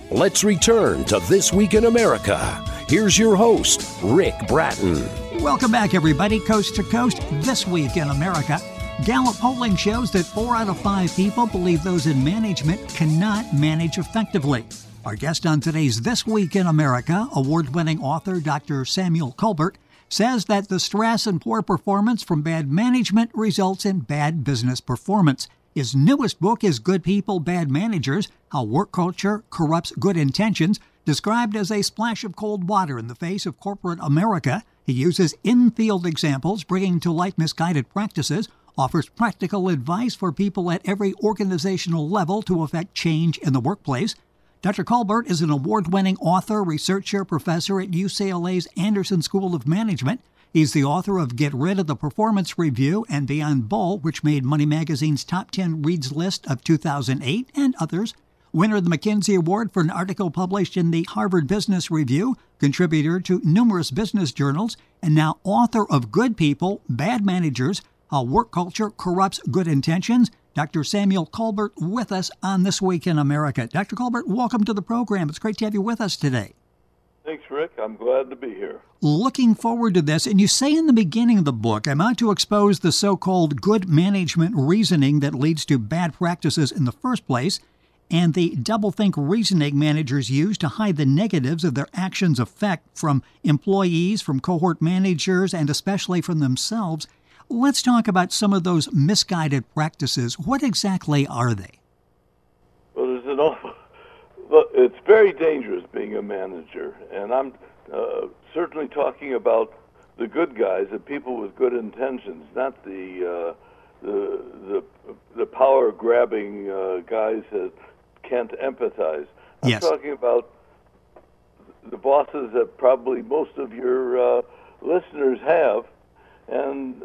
Let's return to This Week in America. Here's your host, Rick Bratton. Welcome back, everybody, coast to coast. This Week in America. Gallup polling shows that 4 out of 5 people believe those in management cannot manage effectively. Our guest on today's This Week in America, award-winning author Dr. Samuel Colbert, says that the stress and poor performance from bad management results in bad business performance. His newest book is Good People, Bad Managers: How Work Culture Corrupts Good Intentions. Described as a splash of cold water in the face of corporate America, he uses in-field examples, bringing to light misguided practices, offers practical advice for people at every organizational level to effect change in the workplace. Dr. Colbert is an award-winning author, researcher, professor at UCLA's Anderson School of Management. He's the author of Get Rid of the Performance Review and Beyond Bull, which made Money Magazine's Top 10 Reads list of 2008, and others. Winner of the McKinsey Award for an article published in the Harvard Business Review, contributor to numerous business journals, and now author of Good People, Bad Managers: How Work Culture Corrupts Good Intentions. Dr. Samuel Colbert with us on This Week in America. Dr. Colbert, welcome to the program. It's great to have you with us today. Thanks, Rick. I'm glad to be here. Looking forward to this. And you say in the beginning of the book, I'm out to expose the so-called good management reasoning that leads to bad practices in the first place, and the doublethink reasoning managers use to hide the negatives of their actions' effect from employees, from cohort managers, and especially from themselves. Let's talk about some of those misguided practices. What exactly are they? Well, there's an awful... Look, it's very dangerous being a manager, and I'm certainly talking about the good guys, the people with good intentions, not the power-grabbing guys that can't empathize. I'm Yes. talking about the bosses that probably most of your listeners have, and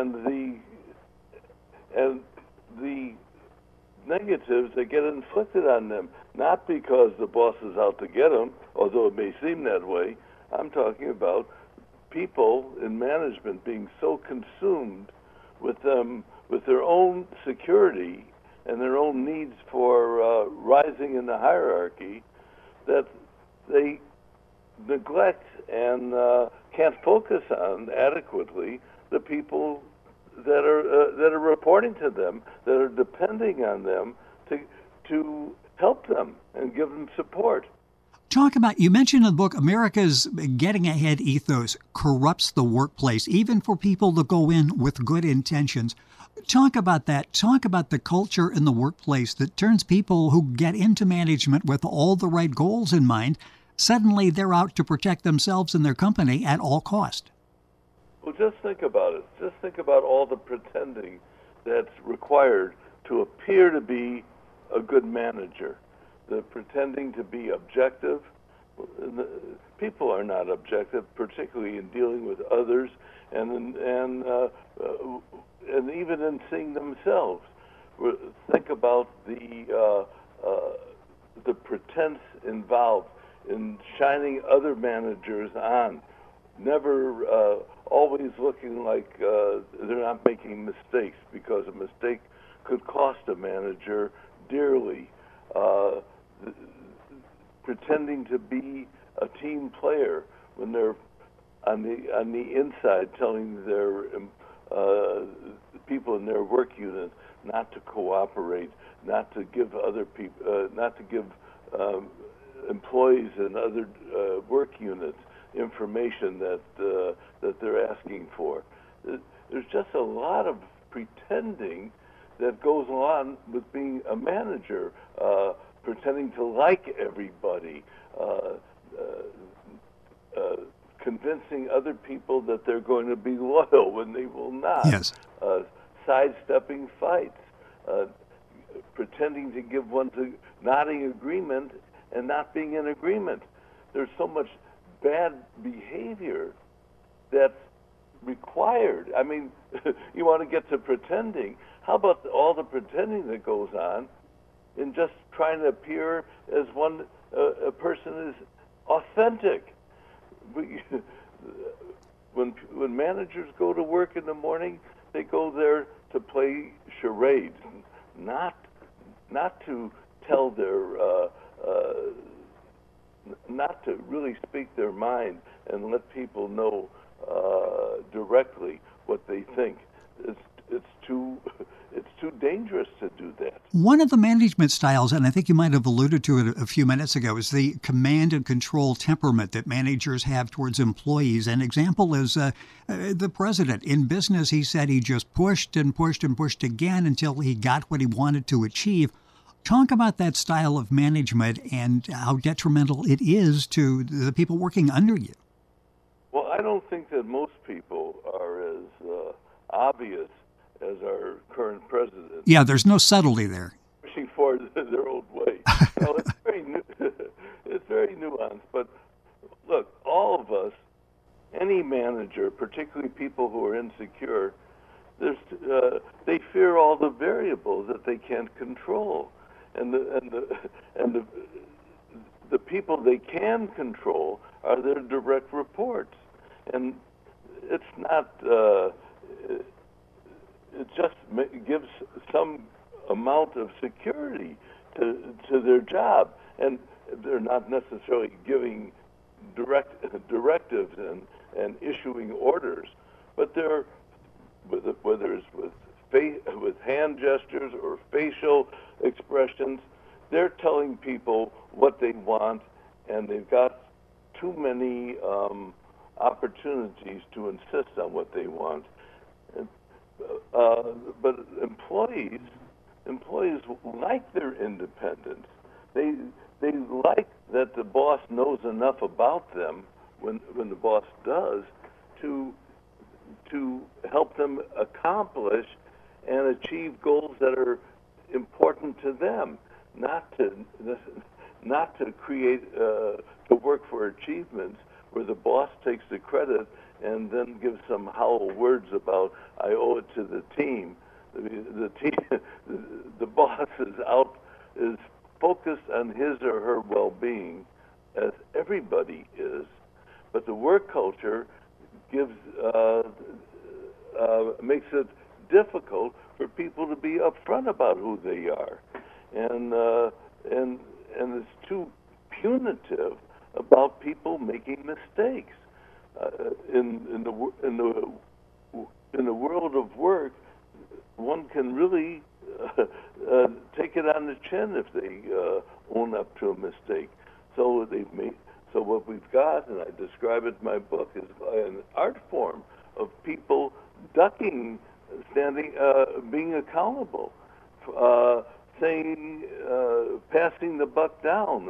the negatives that get inflicted on them, not because the boss is out to get them, although it may seem that way. I'm talking about people in management being so consumed with their own security and their own needs for rising in the hierarchy that they neglect and can't focus on adequately the people that are reporting to them, that are depending on them to help them and give them support. Talk about, you mentioned in the book, America's getting ahead ethos corrupts the workplace, even for people that go in with good intentions. Talk about that. Talk about the culture in the workplace that turns people who get into management with all the right goals in mind, suddenly they're out to protect themselves and their company at all cost. Well, just think about it. Just think about all the pretending that's required to appear to be a good manager. The pretending to be objective. People are not objective, particularly in dealing with others, and even in seeing themselves. Think about the pretense involved in shining other managers on. Never always looking like they're not making mistakes, because a mistake could cost a manager dearly. Pretending to be a team player when they're on the inside, telling their people in their work unit not to cooperate, not to give other people, not to give employees in other work units information that they're asking for. There's just a lot of pretending that goes on with being a manager, pretending to like everybody, convincing other people that they're going to be loyal when they will not, Yes. Sidestepping fights, pretending to give one to nodding agreement and not being in agreement. There's so much bad behavior that's required. I mean, you want to get to pretending. How about all the pretending that goes on in just trying to appear as a person is authentic? When managers go to work in the morning, they go there to play charades, not to tell their not to really speak their mind and let people know directly what they think. It's too dangerous to do that. One of the management styles, and I think you might have alluded to it a few minutes ago, is the command and control temperament that managers have towards employees. An example is the president. In business, he said he just pushed and pushed and pushed again until he got what he wanted to achieve. Talk about that style of management and how detrimental it is to the people working under you. Well, I don't think that most people are as obvious as our current president. Yeah, there's no subtlety there. Pushing for their old way. No, it's very nuanced. But look, all of us, any manager, particularly people who are insecure, they fear all the variables that they can't control, and the people they can control are their direct reports, and it's not. It just gives some amount of security to their job, and they're not necessarily giving directives and issuing orders, but they're whether it's with hand gestures or facial expressions, they're telling people what they want, and they've got too many opportunities to insist on what they want. But employees like their independence. They like that the boss knows enough about them when the boss does to help them accomplish and achieve goals that are important to them, not to create to work for achievements where the boss takes the credit and then gives some hollow words about I owe it to the team. The team, the boss is focused on his or her well-being, as everybody is. But the work culture makes it difficult for people to be upfront about who they are, and it's too punitive about people making mistakes. In the world of work, one can really take it on the chin if they own up to a mistake. So what we've got, and I describe it in my book, is an art form of people ducking, being accountable, saying, passing the buck down,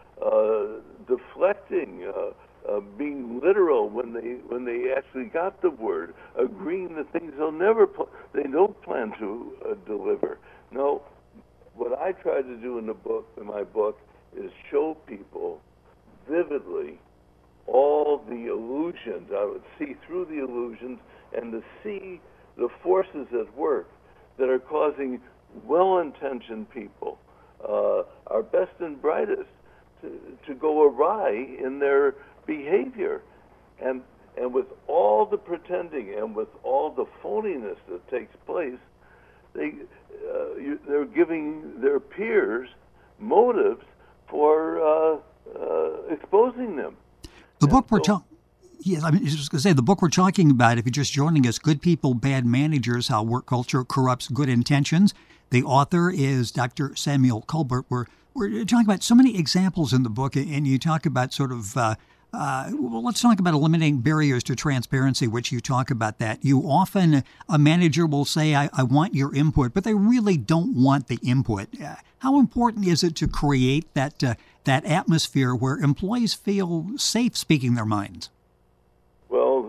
deflecting, being literal when they actually got the word, agreeing that things they don't plan to deliver. No, what I try to do in my book, is show people vividly all the illusions. I would see through the illusions and to see the forces at work that are causing well-intentioned people, our best and brightest, to go awry in their behavior, and with all the pretending and with all the phoniness that takes place, they're giving their peers motives for exposing them. The book we're talking. Yes, I was just going to say, the book we're talking about, if you're just joining us, Good People, Bad Managers, How Work Culture Corrupts Good Intentions. The author is Dr. Samuel Colbert. We're talking about so many examples in the book, and you talk about sort of, well, let's talk about eliminating barriers to transparency, which you talk about that. You often, a manager will say, I want your input, but they really don't want the input. How important is it to create that atmosphere where employees feel safe speaking their minds? Well,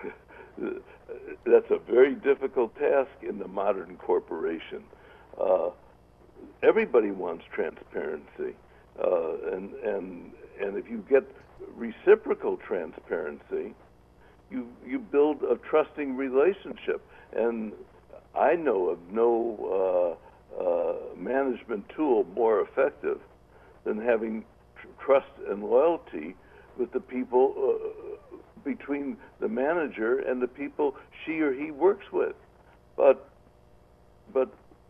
that's a very difficult task in the modern corporation. Everybody wants transparency, and if you get reciprocal transparency, you build a trusting relationship. And I know of no management tool more effective than having trust and loyalty with the people between the manager and the people she or he works with. But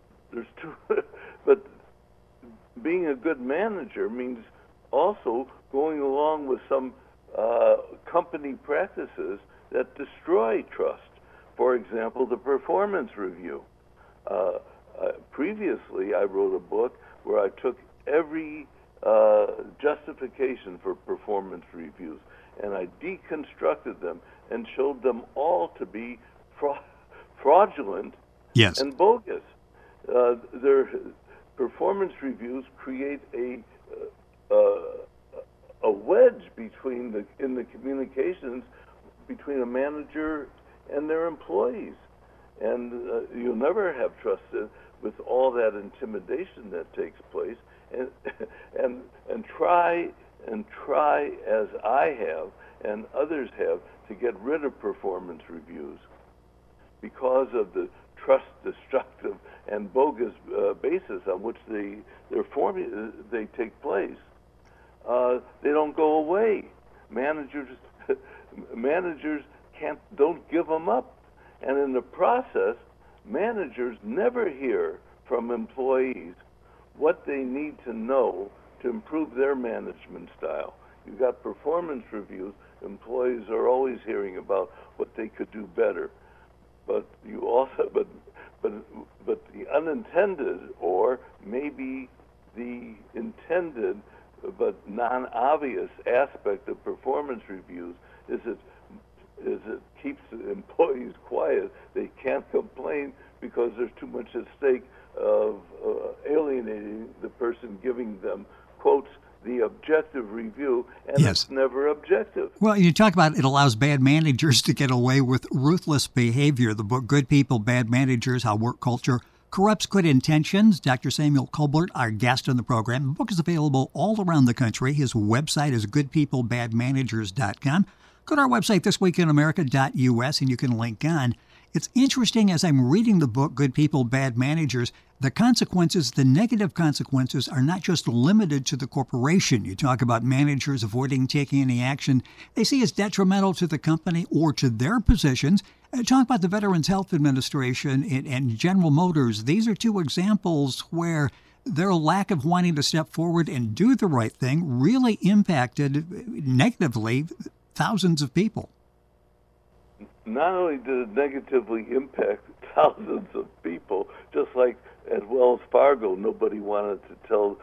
there's two. But being a good manager means also going along with some company practices that destroy trust. For example, the performance review. Previously, I wrote a book where I took every justification for performance reviews and I deconstructed them and showed them all to be fraudulent and bogus. Their performance reviews create a wedge in the communications between a manager and their employees, and you'll never have trust with all that intimidation that takes place. And try as I have and others have to get rid of performance reviews because of the trust destructive and bogus basis on which they take place. They don't go away. Managers don't give them up, and in the process, managers never hear from employees what they need to know to improve their management style. You've got performance reviews. Employees are always hearing about what they could do better, but the unintended, or maybe the intended but non-obvious aspect of performance reviews is it keeps the employees quiet. They can't complain because there's too much at stake of alienating the person giving them, quotes, the objective review, and it's never objective. Well, you talk about it allows bad managers to get away with ruthless behavior. The book, Good People, Bad Managers, How Work Culture Corrupts Good Intentions. Dr. Samuel Colbert, our guest on the program. The book is available all around the country. His website is goodpeoplebadmanagers.com. Go to our website, thisweekinamerica.us, and you can link on. It's interesting as I'm reading the book, Good People, Bad Managers, the consequences, the negative consequences are not just limited to the corporation. You talk about managers avoiding taking any action they see as detrimental to the company or to their positions. Talk about the Veterans Health Administration and General Motors. These are two examples where their lack of wanting to step forward and do the right thing really impacted negatively thousands of people. Not only did it negatively impact thousands of people, just like at Wells Fargo, nobody wanted to tell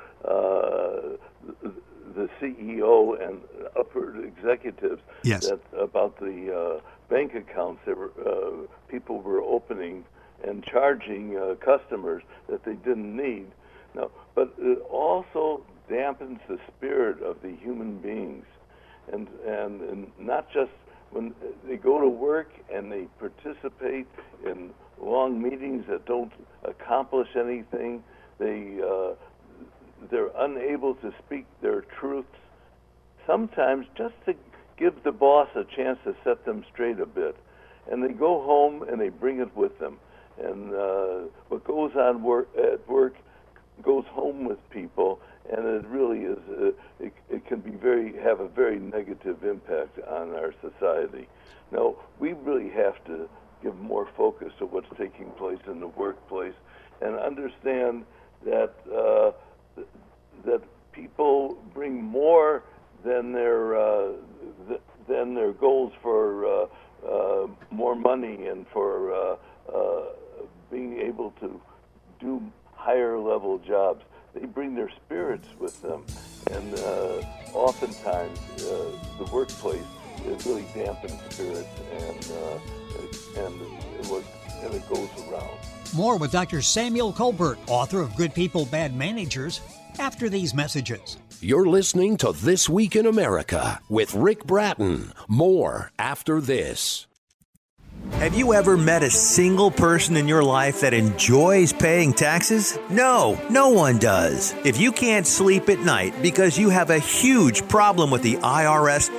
the CEO and upper executives about the bank accounts that people were opening and charging customers that they didn't need. No, but it also dampens the spirit of the human beings, and not just when they go to work and they participate in long meetings that don't accomplish anything. They're unable to speak their truths, sometimes just to give the boss a chance to set them straight a bit. And they go home and they bring it with them. And what goes on at work goes home with people, and it really is. It can be have a very negative impact on our society. Now, we really have to give more focus to what's taking place in the workplace, and understand that that people bring more than their goals for more money and for being able to do higher level jobs. They bring their spirits with them, and oftentimes the workplace it really dampens spirits, and it goes around. More with Dr. Samuel Colbert, author of Good People, Bad Managers, after these messages. You're listening to This Week in America with Rick Bratton. More after this. Have you ever met a single person in your life that enjoys paying taxes? No one does. If you can't sleep at night because you have a huge problem with the IRS,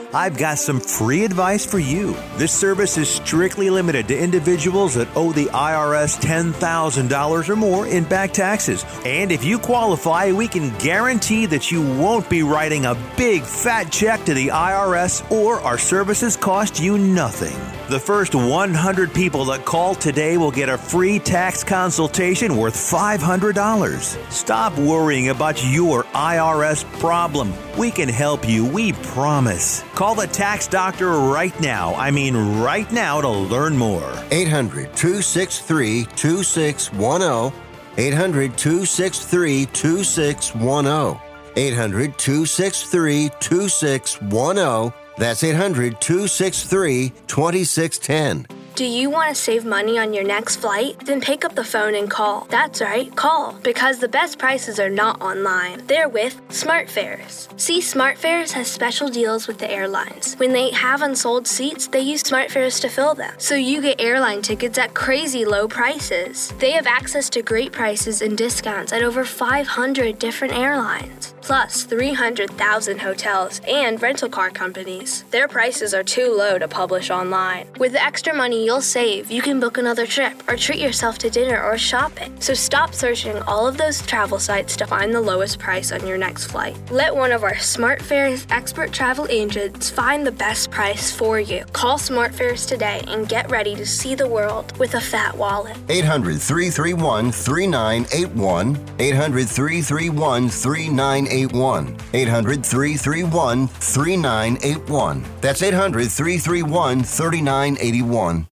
I've got some free advice for you. This service is strictly limited to individuals that owe the IRS $10,000 or more in back taxes. And if you qualify, we can guarantee that you won't be writing a big fat check to the IRS, or our services cost you nothing. The first 100 people that call today will get a free tax consultation worth $500. Stop worrying about your IRS problem. We can help you, we promise. Call the Tax Doctor right now. I mean right now, to learn more. 800-263-2610. 800-263-2610. 800-263-2610. That's 800-263-2610. Do you want to save money on your next flight? Then pick up the phone and call. That's right, call. Because the best prices are not online. They're with SmartFares. See, SmartFares has special deals with the airlines. When they have unsold seats, they use SmartFares to fill them. So you get airline tickets at crazy low prices. They have access to great prices and discounts at over 500 different airlines. Plus 300,000 hotels and rental car companies. Their prices are too low to publish online. With the extra money you'll save, you can book another trip or treat yourself to dinner or shopping. So stop searching all of those travel sites to find the lowest price on your next flight. Let one of our SmartFares expert travel agents find the best price for you. Call SmartFares today and get ready to see the world with a fat wallet. 800-331-3981. 800-331-3981. 800-331-3981. That's 800-331-3981.